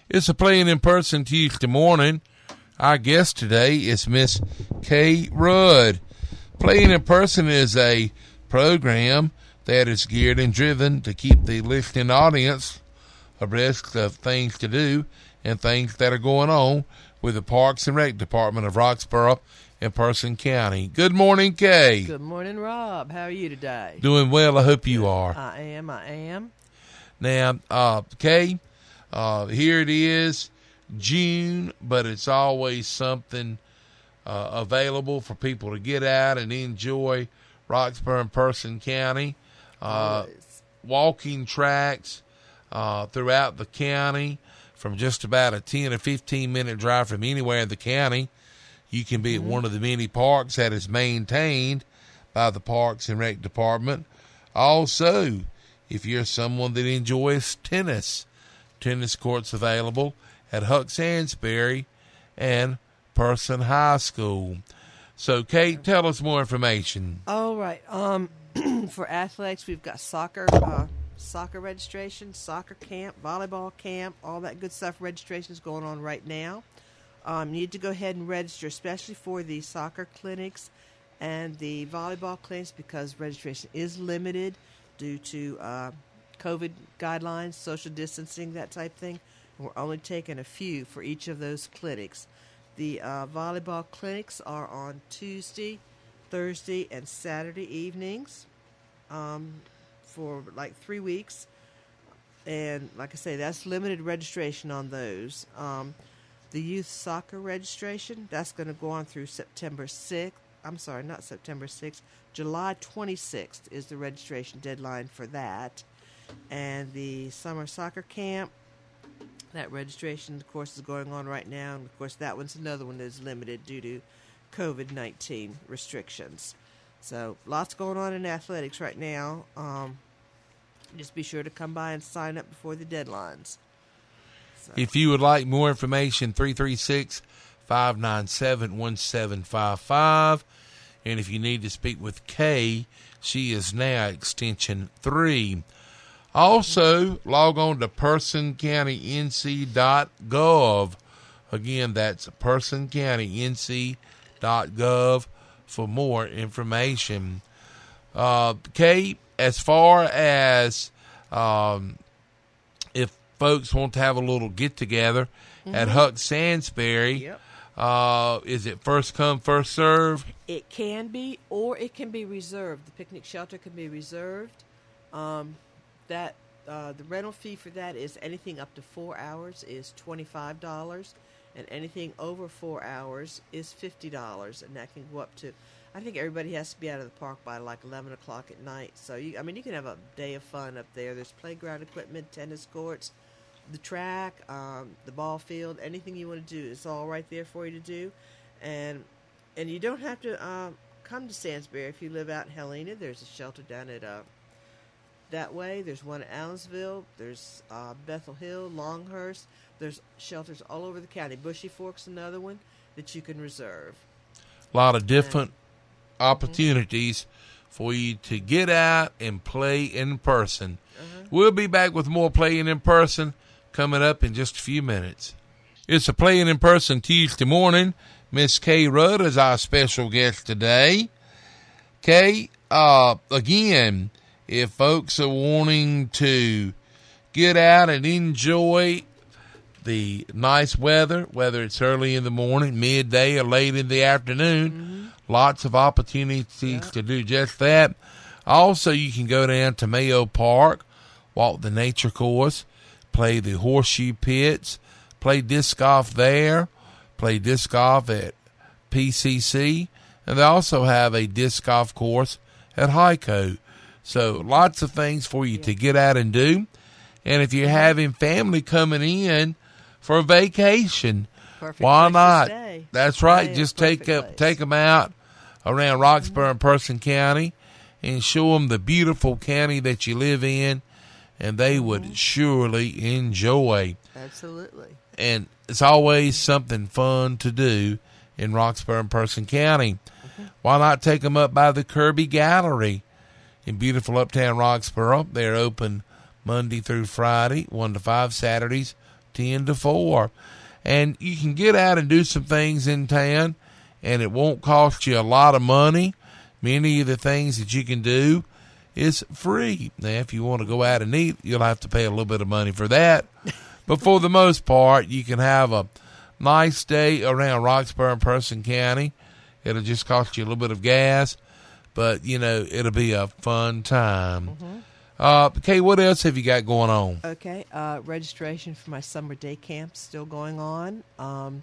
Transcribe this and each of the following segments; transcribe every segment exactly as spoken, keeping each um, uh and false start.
It's a Playing in Person Tuesday morning. Our guest today is Miss Kay Rudd. Playing in Person is a program that is geared and driven to keep the listening audience abreast of things to do and things that are going on with the Parks and Rec Department of Roxborough and Person County. Good morning, Kay. Good morning, Rob. How are you today? Doing well. I hope you are. I am. I am. Now, uh, Kay, uh, here it is, June, but it's always something uh, available for people to get out and enjoy Roxborough and Person County. Uh, walking tracks uh, throughout the county from just about a ten or fifteen minute drive from anywhere in the county. You can be mm-hmm. at one of the many parks that is maintained by the Parks and Rec Department. Also, if you're someone that enjoys tennis, tennis courts available at Huck Sansbury and Person High School. So, Kate, tell us more information. All right. Um, for athletics, we've got soccer, uh, soccer registration, soccer camp, volleyball camp, all that good stuff. Registration is going on right now. Um, you need to go ahead and register, especially for the soccer clinics and the volleyball clinics, because registration is limited due to uh, COVID guidelines, social distancing, that type thing. We're only taking a few for each of those clinics. The uh, volleyball clinics are on Tuesday, Thursday, and Saturday evenings um, for like three weeks. And like I say, that's limited registration on those. Um, the youth soccer registration, that's going to go on through September sixth. I'm sorry, not September sixth. July twenty-sixth is the registration deadline for that. And the summer soccer camp, that registration, of course, is going on right now. And, of course, that one's another one that's limited due to COVID nineteen restrictions. So lots going on in athletics right now. Um, just be sure to come by and sign up before the deadlines. So. If you would like more information, three three six, five nine seven, one seven five five. And if you need to speak with Kay, she is now extension three. Also, log on to person county n c dot gov. Again, that's person county n c dot gov for more information. Uh, Kay, as far as um, if folks want to have a little get-together mm-hmm. at Huck Sansbury, yep. uh, is it first come, first serve? It can be, or it can be reserved. The picnic shelter can be reserved. Um, that uh, the rental fee for that is anything up to four hours is twenty-five dollars, and anything over four hours is fifty dollars, and that can go up to, I think everybody has to be out of the park by like eleven o'clock at night. So, you, I mean, you can have a day of fun up there. There's playground equipment, tennis courts, the track, um, the ball field, anything you want to do. It's all right there for you to do. And and you don't have to um, come to Sansbury if you live out in Helena. There's a shelter down at uh, that way. There's one at Allensville. There's uh, Bethel Hill, Longhurst. There's shelters all over the county. Bushy Fork's another one that you can reserve. A lot of different and, opportunities mm-hmm. for you to get out and play in person. Uh-huh. We'll be back with more Playing in Person coming up in just a few minutes. It's a Playing in Person Tuesday morning. Miss Kay Rudd is our special guest today. Kay, uh, again, if folks are wanting to get out and enjoy the nice weather, whether it's early in the morning, midday, or late in the afternoon, mm-hmm. lots of opportunities yeah. to do just that. Also, you can go down to Mayo Park, walk the nature course, play the horseshoe pits, play disc golf there, play disc golf at P C C, and they also have a disc golf course at Hico. So lots of things for you yeah. to get out and do. And if you're having family coming in for a vacation, perfect why not? Stay. That's right. Yeah, Just take place. up, take them out around Roxborough mm-hmm. and Person County and show them the beautiful county that you live in, and they would mm-hmm. surely enjoy. Absolutely. And it's always something fun to do in Roxborough and Person County. Mm-hmm. Why not take them up by the Kirby Gallery in beautiful uptown Roxborough? They're open Monday through Friday, one to five, Saturdays, ten to four. And you can get out and do some things in town, and it won't cost you a lot of money. Many of the things that you can do is free. Now, if you want to go out and eat, you'll have to pay a little bit of money for that. But for the most part, you can have a nice day around Roxborough and Person County. It'll just cost you a little bit of gas, but, you know, it'll be a fun time. Mm-hmm. Uh, Kay, what else have you got going on? Okay, uh, registration for my summer day camp still going on. Um,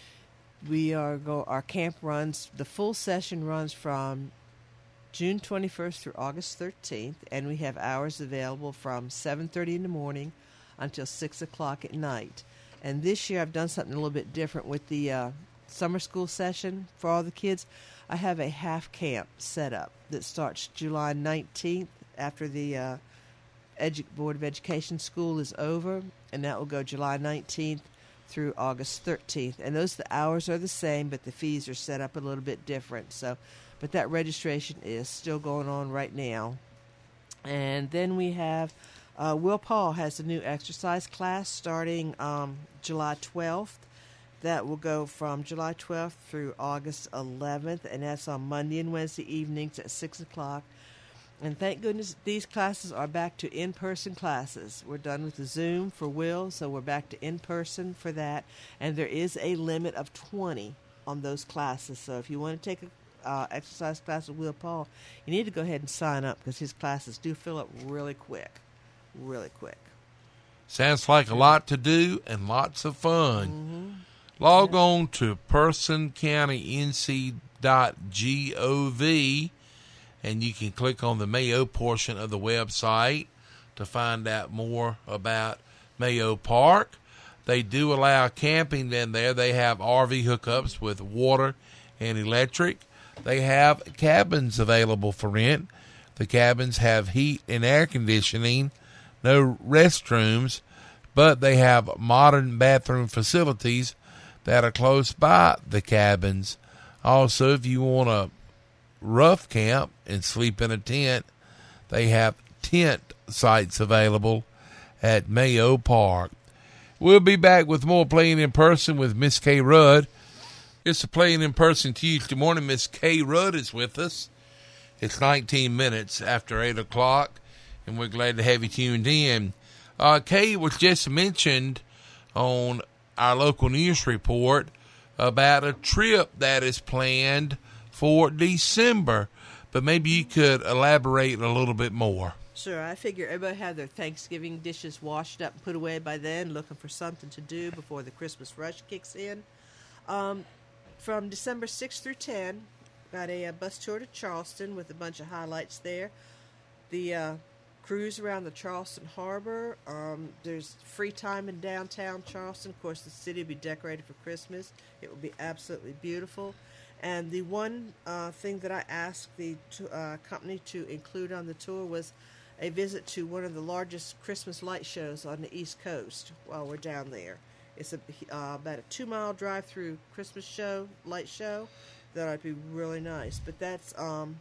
we are go. Our camp runs, the full session runs from June twenty-first through August thirteenth, and we have hours available from seven thirty in the morning until six o'clock at night. And this year I've done something a little bit different with the uh, summer school session for all the kids. I have a half camp set up that starts July nineteenth after the uh, Edu- Board of Education school is over, and that will go July nineteenth through August thirteenth. And those the hours are the same, but the fees are set up a little bit different. So, but that registration is still going on right now. And then we have uh, Will Paul has a new exercise class starting um, July twelfth. That will go from July twelfth through August eleventh, and that's on Monday and Wednesday evenings at six o'clock. And thank goodness these classes are back to in-person classes. We're done with the Zoom for Will, so we're back to in-person for that. And there is a limit of twenty on those classes. So if you want to take an uh, exercise class with Will Paul, you need to go ahead and sign up because his classes do fill up really quick, really quick. Sounds like a lot to do and lots of fun. Mm-hmm. Log yeah. on to person county n c dot gov. And you can click on the Mayo portion of the website to find out more about Mayo Park. They do allow camping in there. They have R V hookups with water and electric. They have cabins available for rent. The cabins have heat and air conditioning, no restrooms, but they have modern bathroom facilities that are close by the cabins. Also, if you want to rough camp and sleep in a tent, they have tent sites available at Mayo Park. We'll be back with more Playing in Person with Miss Kay Rudd. It's a Playing in Person Tuesday morning. Miss Kay Rudd is with us. It's nineteen minutes after eight o'clock, and we're glad to have you tuned in. Uh, Kay was just mentioned on our local news report about a trip that is planned for December, but maybe you could elaborate a little bit more. Sure. I figure everybody had their Thanksgiving dishes washed up and put away by then, looking for something to do before the Christmas rush kicks in. Um, from December sixth through tenth, got a, a bus tour to Charleston with a bunch of highlights there. The uh, cruise around the Charleston Harbor. Um, there's free time in downtown Charleston. Of course, the city will be decorated for Christmas. It will be absolutely beautiful. And the one uh, thing that I asked the uh, company to include on the tour was a visit to one of the largest Christmas light shows on the East Coast while we're down there. It's a, uh, about a two-mile drive through Christmas show, light show. That would be really nice. But that's um,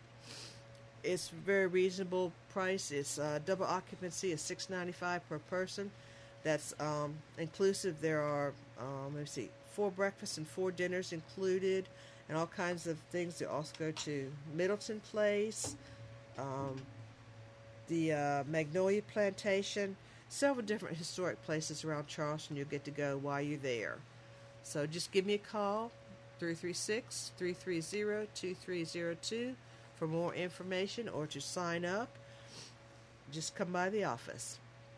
it's very reasonable price. It's uh, double occupancy is six ninety-five per person. That's um, inclusive. There are um, let me see, four breakfasts and four dinners included. And all kinds of things. They also go to Middleton Place, um, the uh, Magnolia Plantation, several different historic places around Charleston you'll get to go while you're there. So just give me a call, three three six, three three zero, two three zero two, for more information or to sign up. Just come by the office.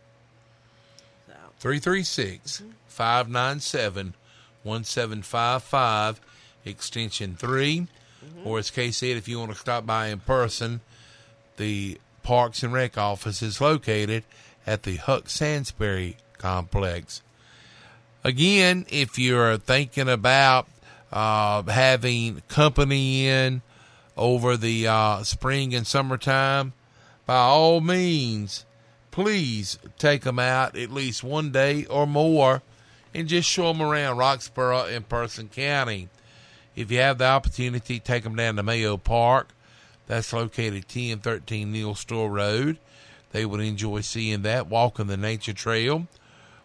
So. three three six, five nine seven, one seven five five. Extension three, mm-hmm. or as Kay said, if you want to stop by in person, the Parks and Rec office is located at the Huck Sansbury complex. Again, if you're thinking about uh, having company in over the uh, spring and summertime, by all means, please take them out at least one day or more and just show them around Roxborough and Person County. If you have the opportunity, take them down to Mayo Park. That's located ten thirteen Neal Store Road. They would enjoy seeing that. Walking the nature trail.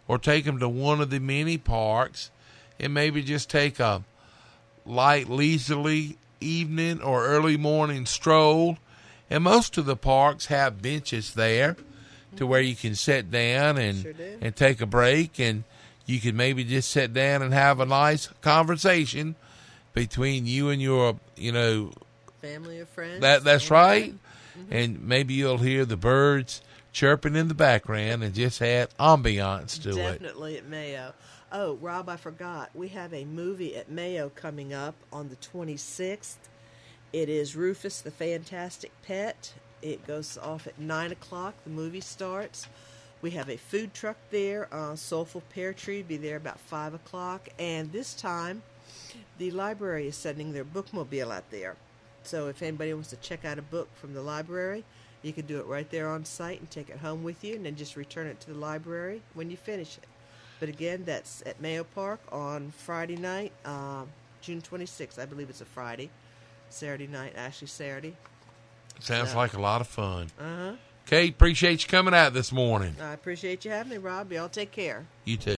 or take them to one of the many parks and maybe just take a light, leisurely evening or early morning stroll. And most of the parks have benches there to where you can sit down and Sure do. and take a break, and you can maybe just sit down and have a nice conversation between you and your, you know, Family or friends. that that's Anything. right. And maybe you'll hear the birds chirping in the background and just add ambiance to it. Definitely at Mayo. Oh, Rob, I forgot. We have a movie at Mayo coming up on the twenty-sixth. It is Rufus the Fantastic Pet. It goes off at nine o'clock. The movie starts. We have a food truck there. Uh, Soulful Pear Tree will be there about five o'clock. And this time, the library is sending their bookmobile out there. So if anybody wants to check out a book from the library, you can do it right there on site and take it home with you and then just return it to the library when you finish it. But again, that's at Mayo Park on Friday night, um, June twenty-sixth. I believe it's a Friday. Saturday night, actually Saturday. Sounds So- like a lot of fun. Uh-huh. Kate, appreciate you coming out this morning. I appreciate you having me, Rob. Y'all take care. You too.